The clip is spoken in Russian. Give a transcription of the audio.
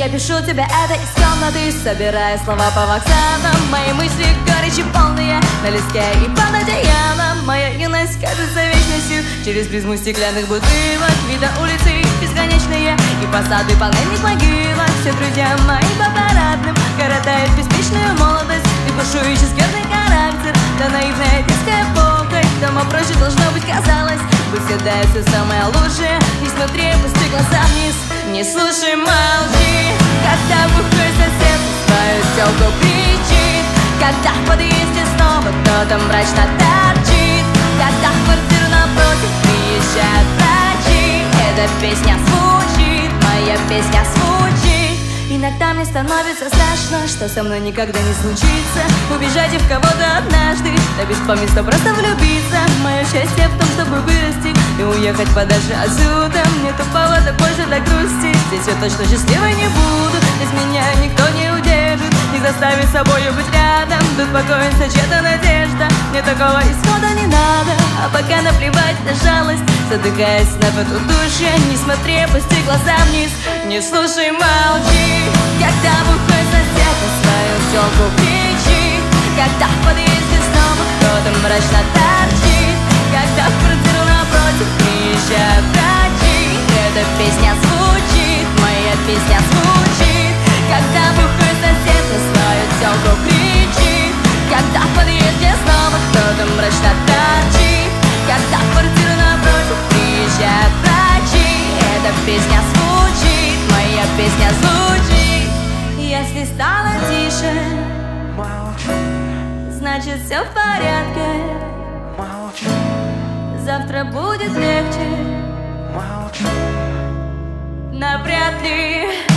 Я пишу тебе это из комнаты, собирая слова по вокзалам. Мои мысли горечи полные на листке и под одеялом. Моя юность кажется вечностью через призму стеклянных бутылок. Вида улицы бесконечные и посады полынных могилок. Все друзья мои по парадным коротают беспечную молодость и бушующий скверный характер. Да наивная детская похоть, дома проще должно быть казалось. Пусть съедает все самое лучшее, не смотри, пусти глаза вниз. Не слушай, молчи, когда бухой сосед свою тёлку кричит. Когда в подъезде снова кто-то мрачно торчит. Когда в квартиру напротив приезжают врачи. Эта песня звучит, моя песня звучит. Иногда мне становится страшно, что со мной никогда не случится убежать и в кого-то однажды, да без помысла просто влюбиться. Мое счастье в том, чтобы вырасти и уехать подальше отсюда. Нету повода больше для грусти, здесь я точно счастливой не буду. Без меня никто не удержит, не заставит собою быть рядом. Тут покоится чья-то надежда, мне такого исхода не надо. А пока наплевать на жалость, задыхаясь на поту душе. Не смотри, опусти глаза вниз, не слушай, молчи. Когда бухой сосед на свою тёлку кричит. Когда в подъезде снова кто-то мрачно торчит. Когда в квартиру напротив приезжают врачи. Эта песня звучит, моя песня звучит. Когда бухой сосед на свою тёлку кричит. Когда в подъезде снова кто-то мрачно торчит. Когда в квартиру напротив приезжают врачи. Эта песня звучит, моя песня звучит. Если стало тише, молчи, значит все в порядке. молчи, Завтра будет легче, молчи. навряд ли.